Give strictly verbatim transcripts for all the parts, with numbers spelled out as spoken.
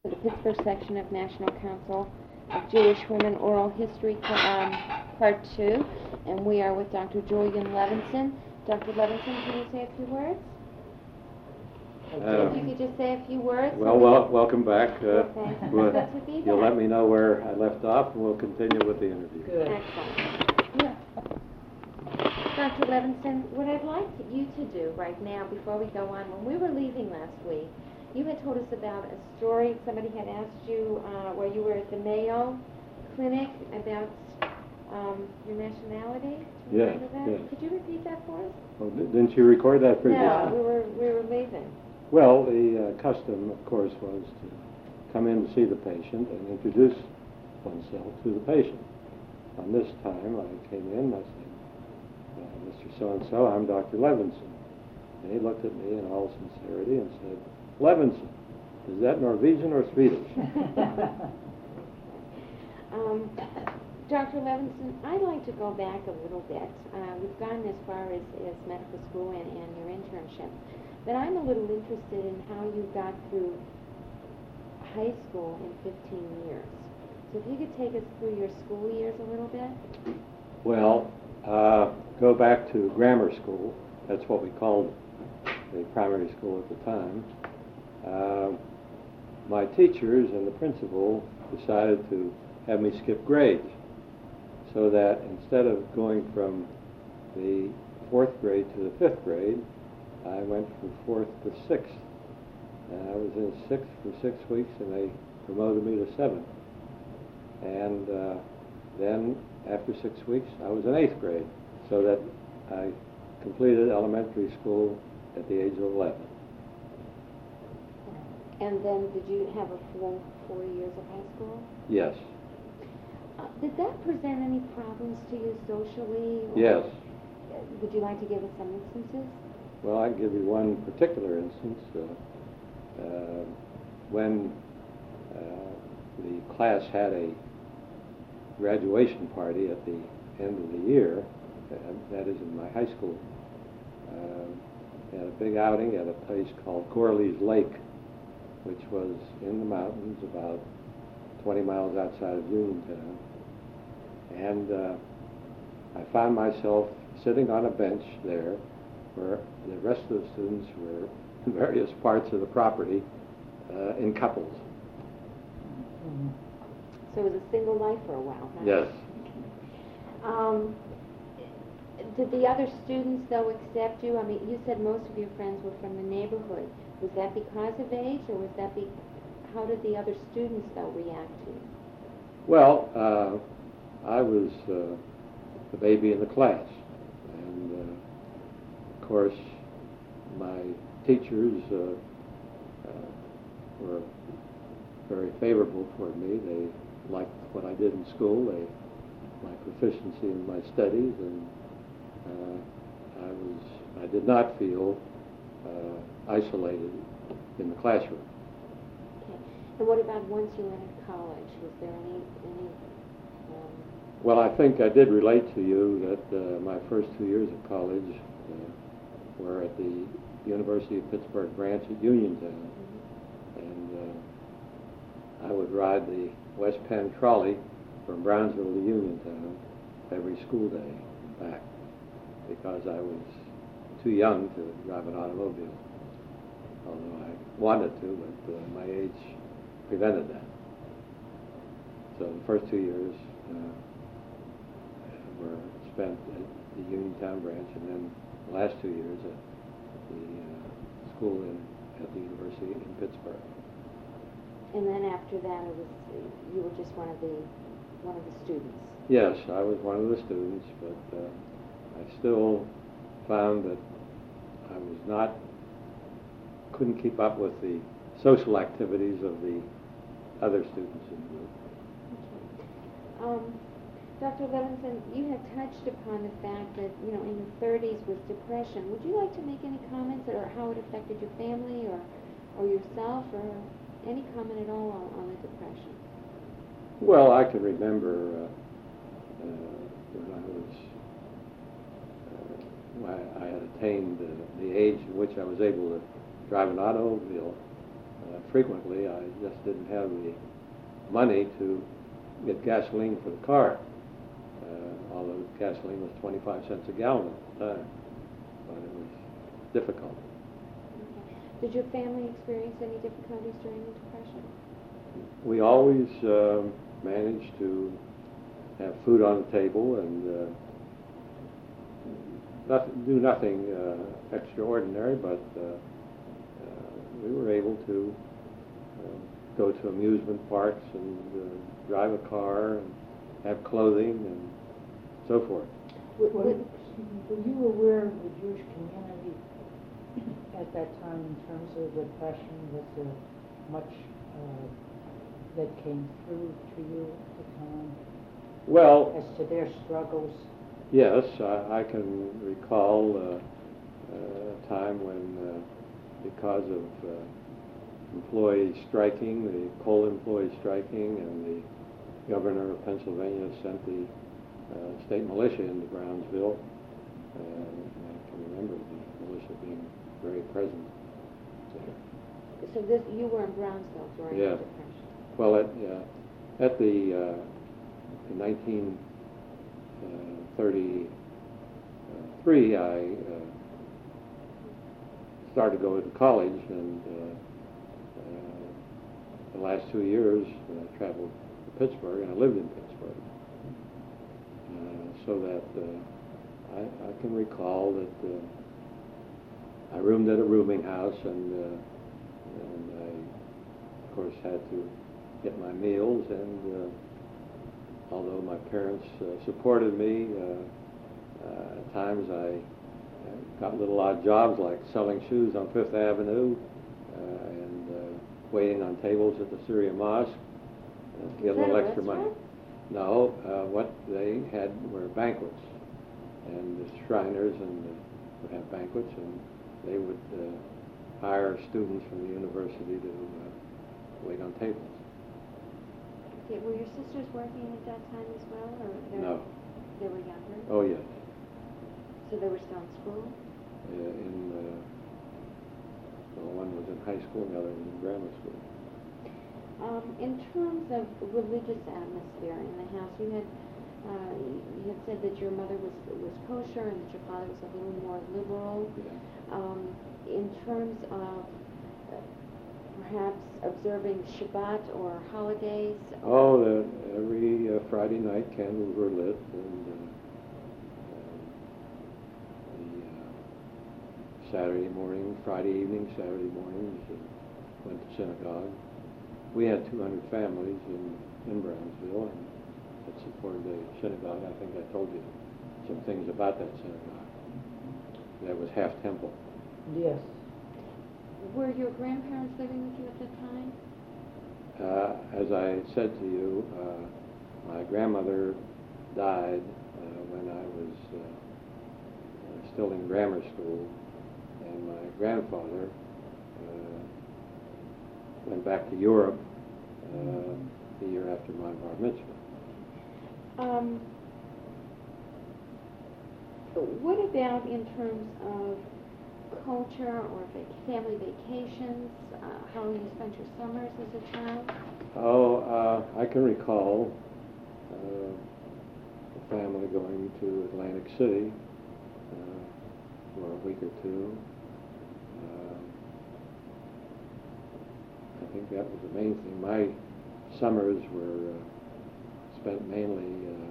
The Pittsburgh section of National Council of Jewish Women Oral History, um, Part two, and we are with Doctor Julian Levinson. Doctor Levinson, can you say a few words? Uh, if you could just say a few words. Well, well welcome back. Uh, okay. we'll, Good to be you'll back. let me know where I left off, and we'll continue with the interview. Good. Excellent. Yeah. Doctor Levinson, what I'd like you to do right now, before we go on, when we were leaving last week, you had told us about a story. Somebody had asked you uh, while you were at the Mayo Clinic about um, your nationality. Do you Yeah, remember that? yeah. Could you repeat that for us? Oh, di- didn't you record that previously? No, we were we were leaving. Well, the uh, custom, of course, was to come in to see the patient and introduce oneself to the patient. On this time, I came in and I said, uh, Mister So-and-so, I'm Doctor Levinson. And he looked at me in all sincerity and said, Levinson, is that Norwegian or Swedish? um, Doctor Levinson, I'd like to go back a little bit. Uh, we've gone as far as, as medical school and, and your internship, but I'm a little interested in how you got through high school in fifteen years. So if you could take us through your school years a little bit. Well, uh, go back to grammar school. That's what we called the primary school at the time. Uh, my teachers and the principal decided to have me skip grades, so that instead of going from the fourth grade to the fifth grade, I went from fourth to sixth. And I was in sixth for six weeks, and they promoted me to seventh. And uh, then, after six weeks, I was in eighth grade, so that I completed elementary school at the age of eleven. And then did you have a full four years of high school? Yes. Uh, did that present any problems to you socially? Or Yes. uh, Would you like to give us some instances? Well, I can give you one particular instance. Uh, uh, when uh, the class had a graduation party at the end of the year, uh, that is in my high school, uh, we had a big outing at a place called Gorley's Lake, which was in the mountains about twenty miles outside of Uniontown. And uh, I found myself sitting on a bench there where the rest of the students were in various parts of the property uh, in couples. Mm-hmm. So it was a single life for a while, huh? Yes. Um, did the other students, though, accept you? I mean, you said most of your friends were from the neighborhood. Was that because of age, or was that be... How did the other students, though, react to you? Well, uh, I was uh, the baby in the class. And, uh, of course, my teachers uh, uh, were very favorable toward me. They liked what I did in school. They my proficiency in my studies, and uh, I was I did not feel uh, isolated in the classroom. Okay. And what about once you entered college? Was there any any? Um... Well, I think I did relate to you that uh, my first two years of college uh, were at the University of Pittsburgh branch at Uniontown, mm-hmm. and uh, I would ride the West Penn trolley from Brownsville to Uniontown every school day back, because I was too young to drive an automobile, although I wanted to, but uh, my age prevented that. So the first two years uh, were spent at the Uniontown branch, and then the last two years at the uh, school in, at the University in Pittsburgh. And then after that, it was you were just one of the one of the students. Yes, I was one of the students, but uh, I still found that I was not couldn't keep up with the social activities of the other students in the group. Okay. Um, Doctor Levinson, you had touched upon the fact that, you know, in your thirties was depression. Would you like to make any comments or how it affected your family or, or yourself, or any comment at all on, on the depression? Well, I can remember uh, uh, when I was, uh, I, I had attained uh, the age in which I was able to drive an automobile. uh, frequently. I just didn't have the money to get gasoline for the car, uh, although gasoline was twenty-five cents a gallon at the time, but it was difficult. Okay. Did your family experience any difficulties during the Depression? We always um managed to have food on the table and uh, nothing, do nothing uh, extraordinary, but uh, uh, we were able to uh, go to amusement parks and uh, drive a car and have clothing and so forth. Were, were were you aware of the Jewish community at that time in terms of the Depression? Was there much uh, that came through to you at the time Well, as to their struggles? yes, I, I can recall uh, uh, a time when, uh, because of uh, employees striking, the coal employees striking, and the governor of Pennsylvania sent the uh, state militia into Brownsville. Uh, I can remember the militia being very present there. So this, you were in Brownsville during Yeah. the Depression? Well, at, uh, at the uh, in nineteen thirty-three, I uh, started going to college, and uh, uh, the last two years uh, traveled to Pittsburgh, and I lived in Pittsburgh. Uh, so that uh, I, I can recall that uh, I roomed at a rooming house, and, uh, and I, of course, had to get my meals, and uh, although my parents uh, supported me, uh, uh, at times I uh, got little odd jobs like selling shoes on Fifth Avenue uh, and uh, waiting on tables at the Syrian Mosque uh, to get Is a little that a extra money. restaurant? No, uh, what they had were banquets, and the Shriners and the, would have banquets, and they would uh, hire students from the university to uh, wait on tables. Okay, were your sisters working at that time as well, or they No. they were younger? Oh, yes. So they were still in school? Uh, in uh, well, one was in high school, the other was in grammar school. Um, in terms of religious atmosphere in the house, you had uh, you had said that your mother was was kosher and that your father was a little more liberal. Yeah. Um, in terms of uh, perhaps observing Shabbat or holidays. Oh, the, every uh, Friday night candles were lit, and uh, uh, the uh, Saturday morning, Friday evening, Saturday mornings, uh, went to synagogue. We had two hundred families in, in Brownsville, and that supported the synagogue. I think I told you some things about that synagogue. That was half temple. Yes. Were your grandparents living with you at the time? Uh, as I said to you, uh, my grandmother died uh, when I was uh, uh, still in grammar school, and my grandfather uh, went back to Europe uh, the year after my bar mitzvah. Um, what about in terms of culture or vac- family vacations? Uh, how you spent your summers as a child? Oh, uh, I can recall uh, the family going to Atlantic City uh, for a week or two. Uh, I think that was the main thing. My summers were uh, spent mainly uh,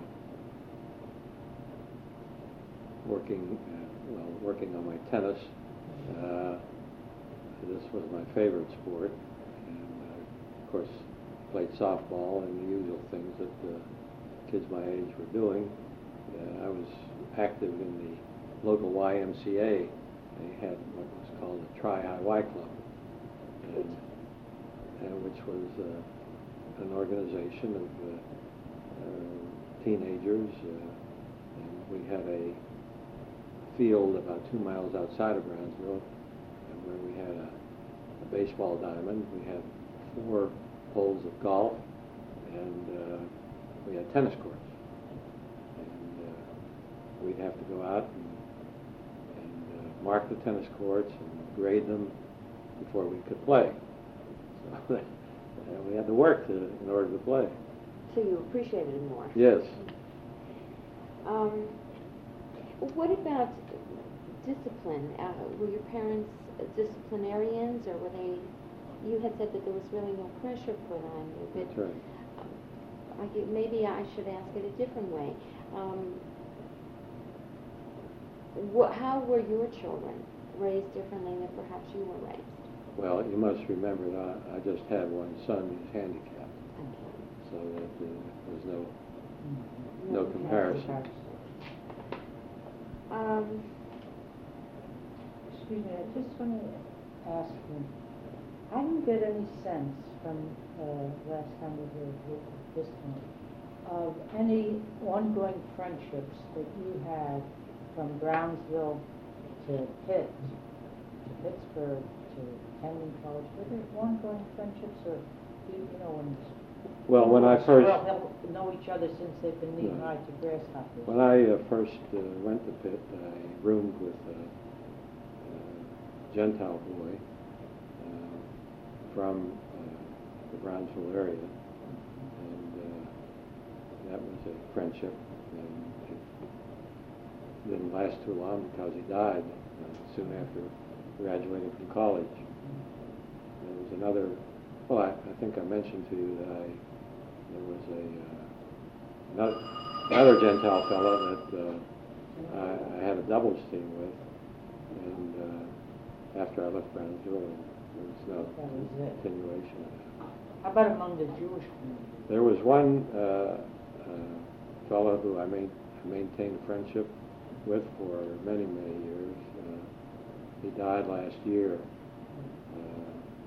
working, uh, well, working on my tennis. Uh, this was my favorite sport, and uh, of course played softball and the usual things that uh, kids my age were doing. Uh, I was active in the local Y M C A. They had what was called the Tri-High Y Club, and, and which was uh, an organization of uh, uh, teenagers, uh, and we had a field about two miles outside of Brownsville, and where we had a, a baseball diamond. We had four holes of golf, and uh, we had tennis courts. And uh, we'd have to go out and, and uh, mark the tennis courts and grade them before we could play. uh, we had to work to, in order to play. So you appreciated it more. Yes. Um, what about discipline? Uh, were your parents disciplinarians, or were they? You had said that there was really no pressure put on you, but That's right. I, get- maybe I should ask it a different way. Um, wha how were your children raised differently than perhaps you were raised? Well, you must remember that I just had one son who's handicapped, Okay. so that uh, there's no Mhm. no comparison. Um, Excuse me, I just want to ask you, I didn't get any sense from uh, last time we were here at this point of any ongoing friendships that you had from Brownsville to Pitt, to Pittsburgh, to attending college. Were there ongoing friendships, or you, you know, when Well, when I people first help know each other since they've been knee No. high to grasshoppers? when I uh, first uh, went to Pitt, I roomed with a, a Gentile boy uh, from uh, the Brownsville area, and uh, that was a friendship. And it didn't last too long because he died uh, soon after graduating from college. There was another. Well, I, I think I mentioned to you that I there was a uh, another, another Gentile fellow that uh, I, I had a doubles team with, and uh, after I left Brownsville, there was no That was it. continuation of that. How about among the Jewish community? There was one uh, uh, fellow who I, main, I maintained friendship with for many, many years. Uh, he died last year. Uh,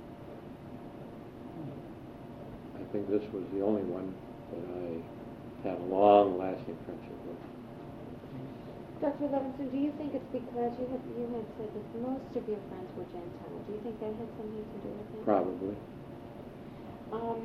I think this was the only one that I had a long-lasting friendship with. Doctor Levinson, do you think it's because you had you had said that most of your friends were Gentile? Do you think that had something to do with it? Probably. Um,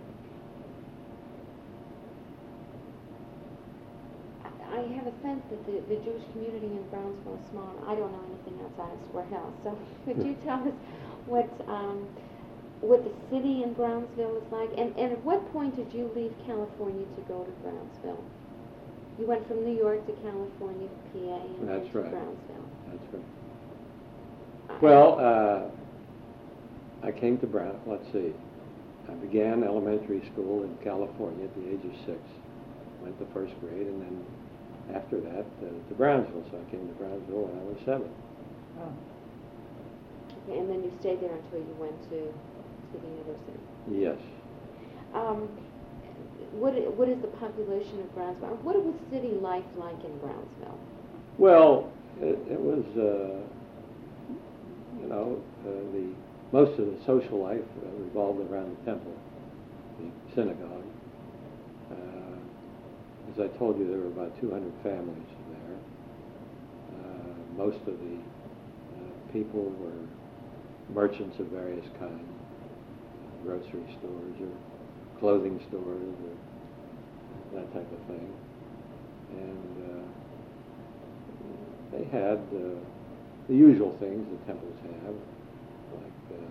I I have a sense that the, the Jewish community in Brownsville is small. I don't know anything outside of Square Hill, so could you tell us what um, what the city in Brownsville is like? And, and at what point did you leave California to go to Brownsville? You went from New York to California to P A and then That's to right. Brownsville. That's right. Uh, Well, uh, I came to Brown. Let's see. I began elementary school in California at the age of six. Went to first grade, and then after that uh, to Brownsville. So I came to Brownsville when I was seven. Oh. Okay, and then you stayed there until you went to, to the university. Yes. Um, what i- what is the population of Brownsville? What was city life like in Brownsville? Well, it, it was, uh, you know, uh, the most of the social life uh, revolved around the temple, the synagogue. Uh, as I told you, there were about two hundred families there. Uh, most of the uh, people were merchants of various kinds, grocery stores or clothing stores or that type of thing. And uh, they had uh, the usual things that temples have, like uh,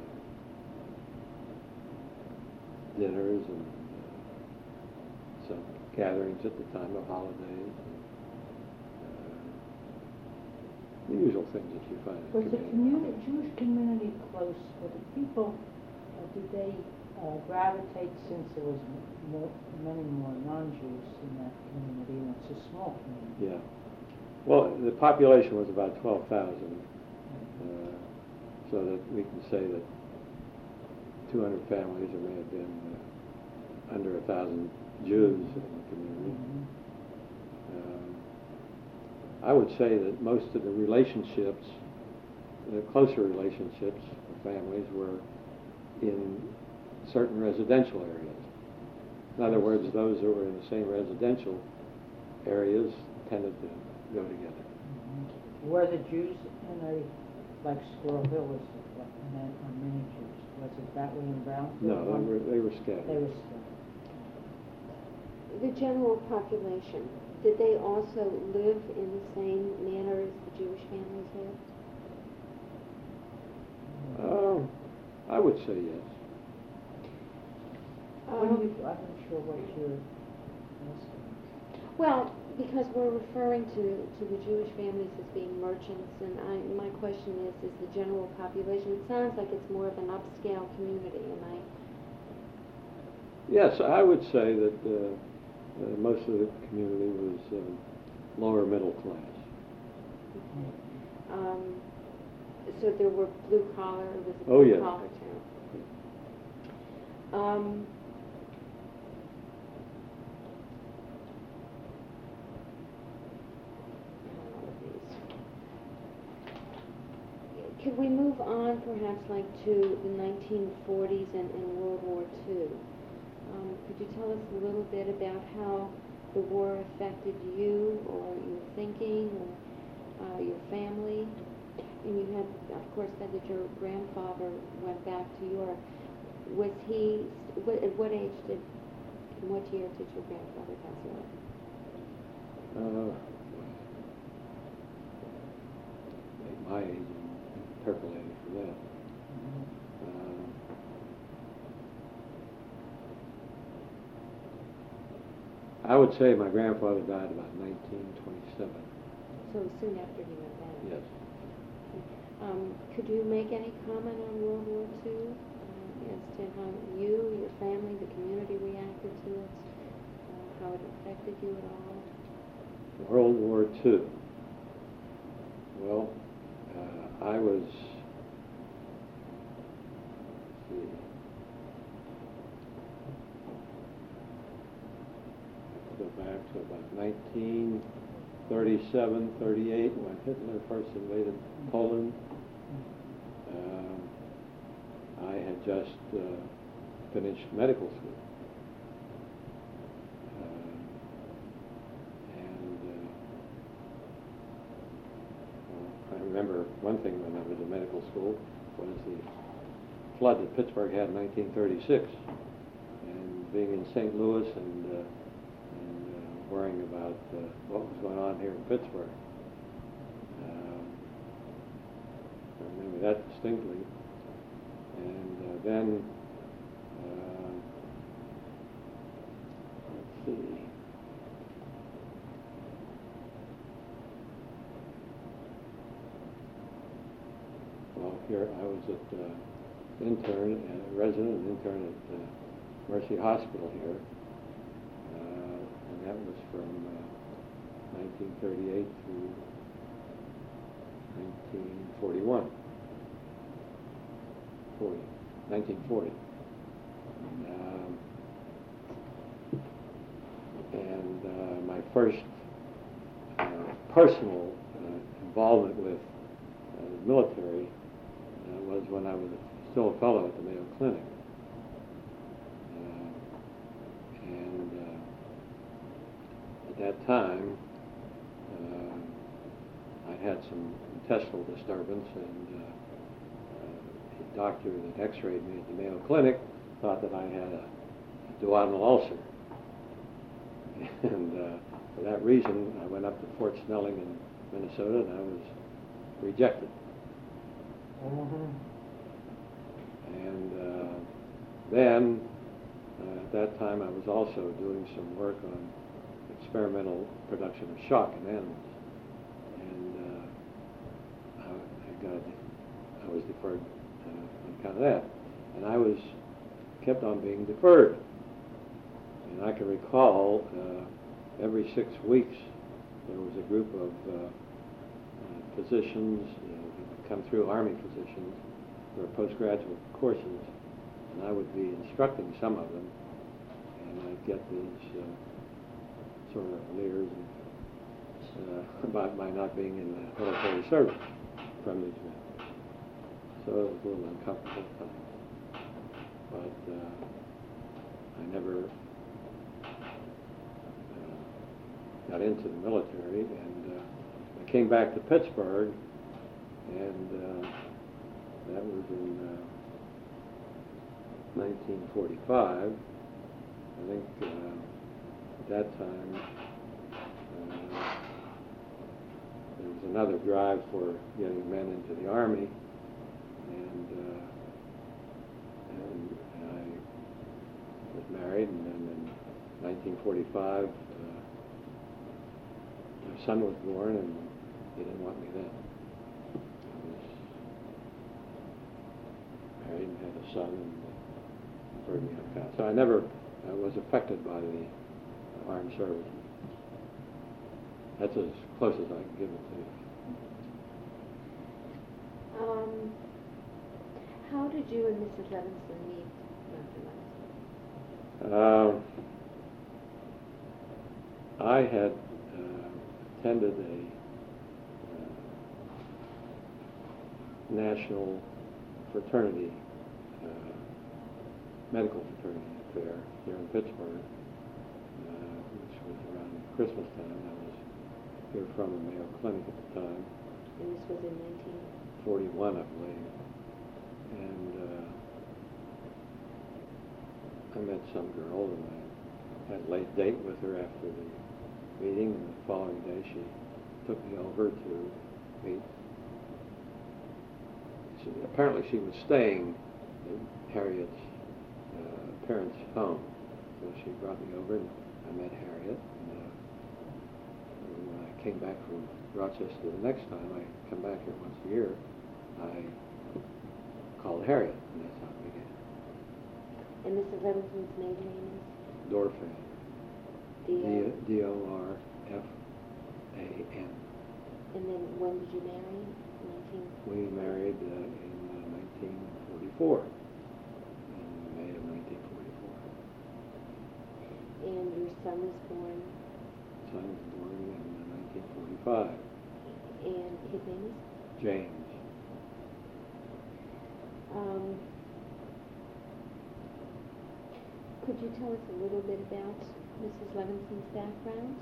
dinners and uh, some gatherings at the time of holidays. And, uh, the usual things that you find in Was the community. community, Jewish community close? Were the people, uh, did they uh, gravitate, since there was m- more, many more non-Jews in that community, and it's a small community? Yeah. Well, the population was about twelve thousand, uh, so that we can say that two hundred families, there may have been uh, under a thousand Jews in the community. Mhm. Um, I would say that most of the relationships, the closer relationships of families, were in certain residential areas. In other words, those who were in the same residential areas tended to go together. Mhm. Were the Jews in a, like Squirrel Hill was, what, men- or many Jews? Was it that way in Brownsville? No, they were, they were scattered. They were still. The general population, did they also live in the same manner as the Jewish families lived? Uh, I would say yes. What Um, do you, I'm not sure what you're asking. Well, because we're referring to, to the Jewish families as being merchants, and I, my question is, is the general population, it sounds like it's more of an upscale community, am I? Yes, I would say that uh, uh, most of the community was um, lower middle class. Um, so there were blue collar, it was a Oh, blue yeah. collar town. Um, Could we move on perhaps like to the nineteen forties and, and World War Two? Um, could you tell us a little bit about how the war affected you or your thinking or uh, your family? And you had, of course, said that your grandfather went back to Europe. Was he, what, at what age did, in what year did your grandfather pass away? Uh, at my age, I'm interpolating for that. Uh, I would say my grandfather died about nineteen twenty-seven. So soon after he went back. Yes. Um, could you make any comment on World War Two uh, as to how you, your family, the community reacted to it, uh, how it affected you at all? World War Two. Well, uh, I was, let's see, I have to go back to about nineteen thirty-seven, thirty-eight, when Hitler first invaded Poland. Um, I had just uh, finished medical school. Uh, and uh, well, I remember one thing when I was in medical school was the flood that Pittsburgh had in nineteen thirty-six. And being in Saint Louis and, uh, and uh, worrying about uh, what was going on here in Pittsburgh. Um, I remember that distinctly. And uh, then, uh, let's see, well, here I was at uh, intern, uh, resident intern at uh, Mercy Hospital here, uh, and that was from uh, nineteen thirty-eight to nineteen forty-one. forty, nineteen forty. Um, and uh, my first uh, personal uh, involvement with uh, the military uh, was when I was still a fellow at the Mayo Clinic. Uh, and uh, at that time, uh, I had some intestinal disturbance, and uh, the doctor that x-rayed me at the Mayo Clinic thought that I had a duodenal ulcer. And uh, for that reason, I went up to Fort Snelling in Minnesota, and I was rejected. Mm-hmm. And uh, then, uh, at that time, I was also doing some work on experimental production of shock in animals. And uh, I, I got, I was deferred uh, on account of that. And I was kept on being deferred. And I can recall uh, every six weeks there was a group of uh, uh, physicians, you know, who would come through, Army physicians, for postgraduate courses, and I would be instructing some of them, and I'd get these uh, sort of leers and, uh, about my not being in the military service from these men. So it was a little uncomfortable at times. But uh, I never uh, got into the military, and uh, I came back to Pittsburgh, and uh, that was in uh, nineteen forty-five. I think uh, at that time uh, there was another drive for getting men into the Army, and, uh, and I was married. nineteen forty-five, uh, my son was born, and he didn't want me then. I was married and had a son, and uh, burned me up. So I never uh, was affected by the armed services. That's as close as I can give it to you. Um, how did you and Missus Levinson meet, Doctor Levinson? Um, I had uh, attended a uh, national fraternity, uh, medical fraternity affair here in Pittsburgh, uh, which was around Christmas time. I was here from the Mayo Clinic at the time. And this was in nineteen forty-one, I believe. And uh, I met some girl, and I had a late date with her after the meeting, and the following day she took me over to meet. She, apparently she was staying in Harriet's uh, parents' home, so she brought me over, and I met Harriet. And, uh, and when I came back from Rochester the next time, I come back here once a year, I called Harriet, and that's how it began. And Missus Levinson's maiden name is? Dorfan. D- D O R F A N. And then when did you marry? nineteen We married uh, in uh, nineteen forty-four, in May of nineteen forty-four. And your son was born? Son was born in uh, nineteen forty-five. And his name is? James. Um, could you tell us a little bit about Missus Levinson's background?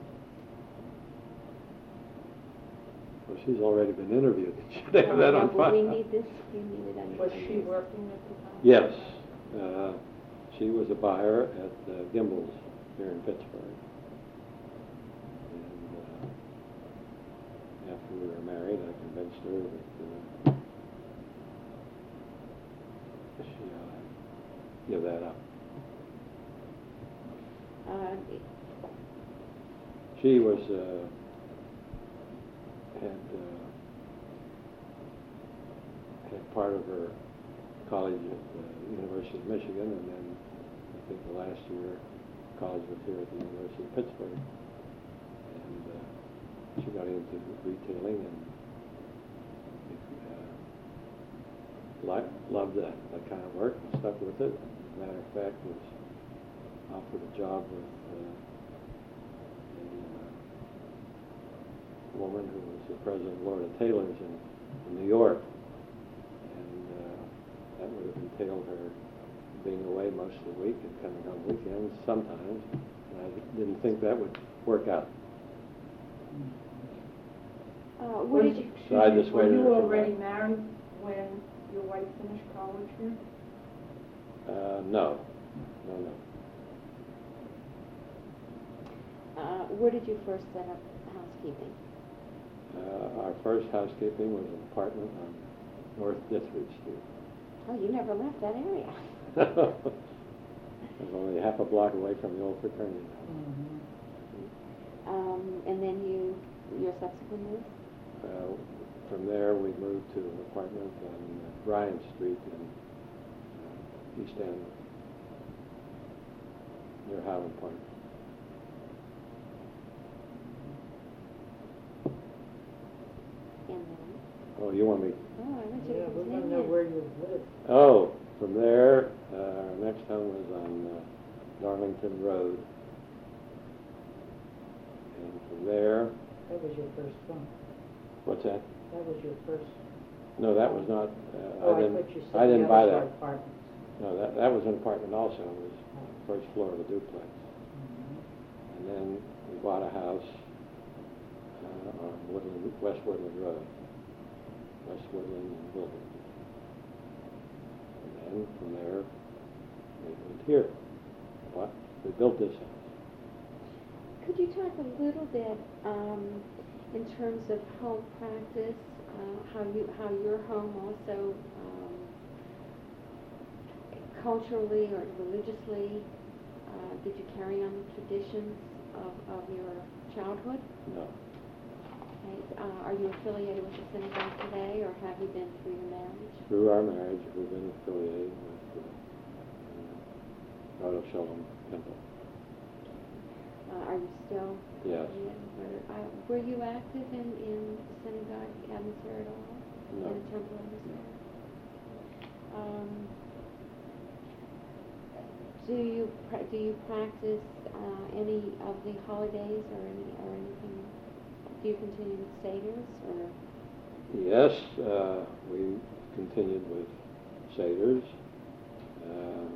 Well, she's already been interviewed. Should I have that Oh, on no, but we file? need this, we need it on Was your she records. working at the time? Yes. Uh, she was a buyer at uh, Gimbel's here in Pittsburgh. And uh, after we were married, I convinced her that uh, she ought to give that up. Uh, She was, uh, had, uh, had part of her college at the University of Michigan, and then I think the last year college was here at the University of Pittsburgh. And uh, she got into retailing and uh, li- loved that, that kind of work and stuck with it. As a matter of fact, was offered a job with uh, a uh, woman who was the president of Lord of Tailors in, in New York, and uh, that would have entailed her being away most of the week and coming home weekends sometimes. And I didn't think that would work out. uh, what did Was- you, So I Were dissuaded her you from already that. married when your wife finished college here? Uh, no, no, no. uh, where did you first set up housekeeping? Uh, our first housekeeping was an apartment on North Dithridge Street. Oh, you never left that area. It was only half a block away from the old fraternity house. Mm-hmm. Um, and then you, your subsequent move? Uh, from there, we moved to an apartment on uh, Bryant Street in uh, East End, near Highland Park. And then? Oh, you want me? Oh, I want you Yeah, to we want to continue. know where you live. Oh, from there, uh, our next home was on uh, Darlington Road. And from there, That was your first one. what's that? That was your first. No, that was not, uh, Oh, I I didn't, thought you said I the didn't buy others were that. apartments. No, that, that was an apartment also. It was first floor of a duplex. Mhm. And then we bought a house uh, on Woodland, West Woodland Road, West Woodland and Woodland. And then from there, we moved here. What? We built this house. Could you talk a little bit um, in terms of home practice, uh, how you how your home also um, culturally or religiously Uh, did you carry on the traditions of, of your childhood? No. Okay. Uh, are you affiliated with the synagogue today, or have you been through your marriage? Through our marriage, we've been affiliated with uh, uh, Shalom Temple. Uh, are you still? Yes. Were, uh, were you active in, in the synagogue atmosphere at all? No. In the temple atmosphere? Um, do you pra- do you practice uh, any of the holidays or any or anything? Do you continue with seders or? Yes, uh, we continued with seders. Uh,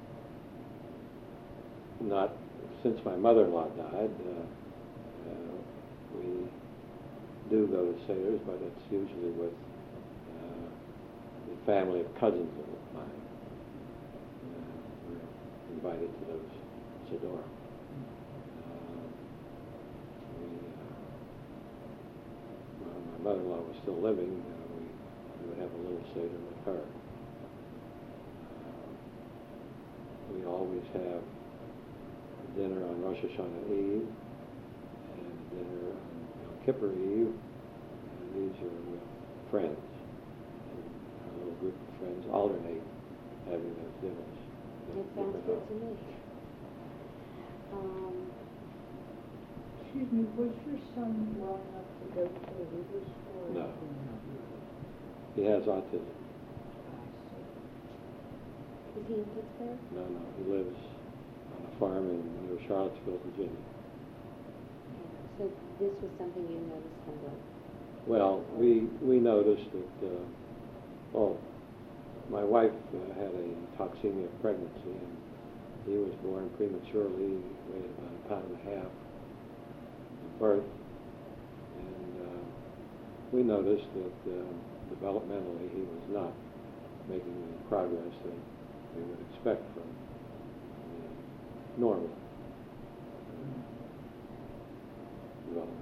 not since my mother-in-law died. Uh, uh, we do go to seders, but it's usually with uh, the family of cousins of mine. Uh, we're invited to those sedor. Uh, we, uh, well, my mother-in-law was still living. Uh, we, we would have a little seder with her. Uh, we always have dinner on Rosh Hashanah Eve and dinner on Yom Kippur Eve. And these are with friends. And our little group of friends alternate having those dinners. It sounds good to me. Um, Excuse me, was your son well enough to go to the Hebrew school? or No. did he not? He has autism. I see. is he in Pittsburgh? No, no, he lives on a farm in near Charlottesville, Virginia. Yeah. So this was something you noticed from birth? Well, we we noticed that, uh, oh, my wife uh, had a toxemia pregnancy, and he was born prematurely, weighed about a pound and a half at birth. And uh, we noticed that uh, developmentally he was not making the progress that we would expect from uh, normal development.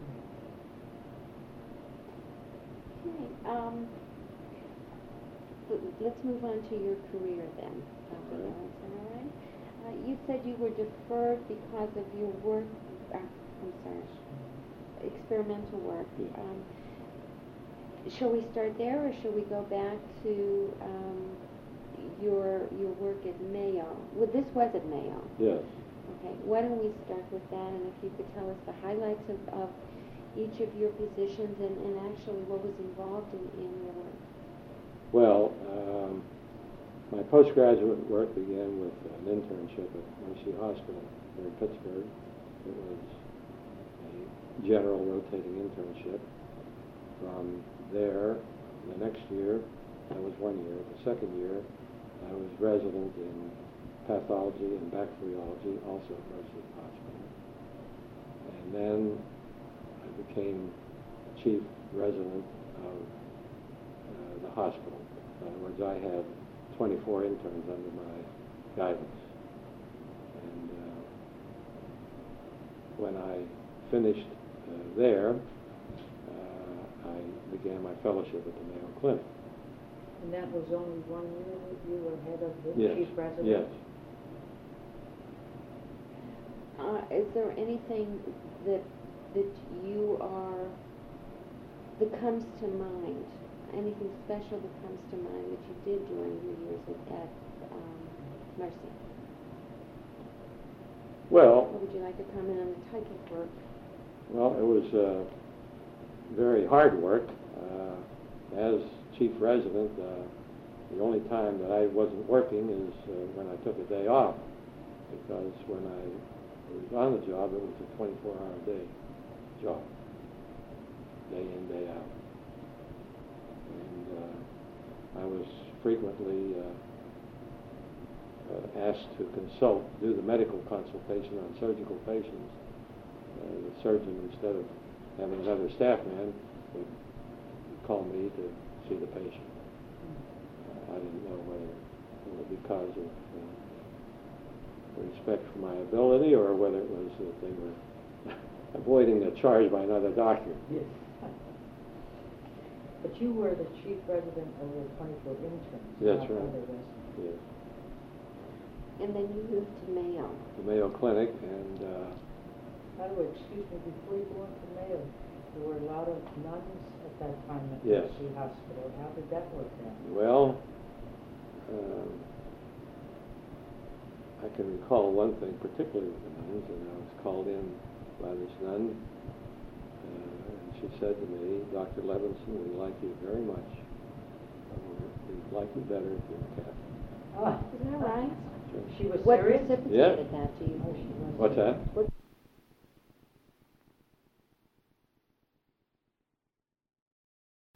Okay. Um, l- let's move on to your career then, Doctor Okay. Levinson, all right? Uh, you said you were deferred because of your work, uh, I'm sorry, experimental work. Yeah. Um, shall we start there, or shall we go back to um, your your work at Mayo? Well, this was at Mayo. Yes. Okay, why don't we start with that, and if you could tell us the highlights of, of each of your positions and, and actually what was involved in, in your work. Well, um, my postgraduate work began with an internship at Mercy Hospital here in Pittsburgh. It was a general rotating internship. From there, the next year, that was one year. The second year, I was resident in pathology and bacteriology, also at Mercy Hospital. And then I became chief resident of uh, the hospital. In other words, I had twenty-four interns under my guidance. And uh, when I finished uh, there, uh, I began my fellowship at the Mayo Clinic. And that was only one year that you were head of the Yes. chief resident? Yes. Uh, is there anything that that you are that comes to mind? Anything special that comes to mind that you did during your years at, at um, Mercy? Well, Or would you like to comment on the type of work? Well, it was uh, very hard work. Uh, as chief resident, uh, the only time that I wasn't working is uh, when I took a day off, because when I was on the job, it was a twenty-four hour a day job, day in, day out. And uh, I was frequently uh, uh, asked to consult, do the medical consultation on surgical patients. Uh, the surgeon, instead of having another staff man, would call me to see the patient. Uh, I didn't know whether it was because of uh, respect for my ability or whether it was that they were avoiding the charge by another doctor. Yes. But you were the chief resident of the twenty-four interns. That's not right. other residents. Yes. And then you moved to Mayo. the Mayo Clinic, and uh, By the way, excuse me, before you go into Mayo, there were a lot of nuns at that time at Yes. Mercy Hospital. How did that work out? well, um, I can recall one thing, particularly with the nuns, and I was called in by this nun, uh, and she said to me, Doctor Levinson, we like you very much. Uh, We'd like you better if you're Catholic. Ah, Is that right? she was What serious? precipitated that? Do you? Oh, she was. What's that? What